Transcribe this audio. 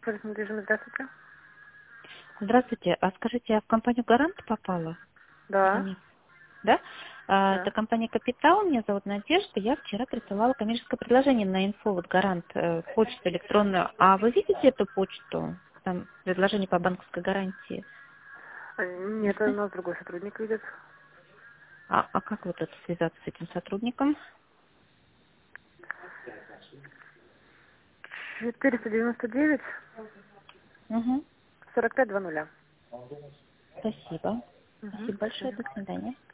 Сервис недвижимости, здравствуйте. Здравствуйте. А скажите, я в компанию «Гарант» попала? Или Да, нет? Да? Это да. компания «Капитал», меня зовут Надежда. Я вчера присылала коммерческое предложение на инфо, вот «Гарант», почту электронную. А вы видите эту почту? Там предложение по банковской гарантии. Не Нет, у знаю. нас другой сотрудник видит. А как вот это связаться с этим сотрудником? 499 Угу. 45 00. Спасибо. Угу, Спасибо до большое. свидания. До свидания.